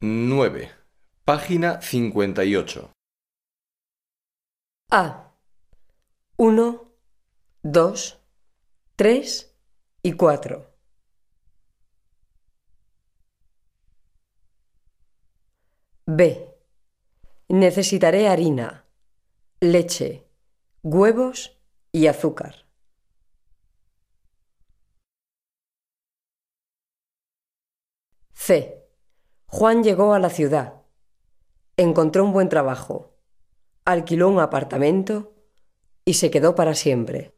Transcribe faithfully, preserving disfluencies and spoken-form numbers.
nueve. Página cincuenta y ocho. A. Uno, dos, tres y cuatro. B. Necesitaré harina, leche, huevos y azúcar. C. Juan llegó a la ciudad, encontró un buen trabajo, alquiló un apartamento y se quedó para siempre.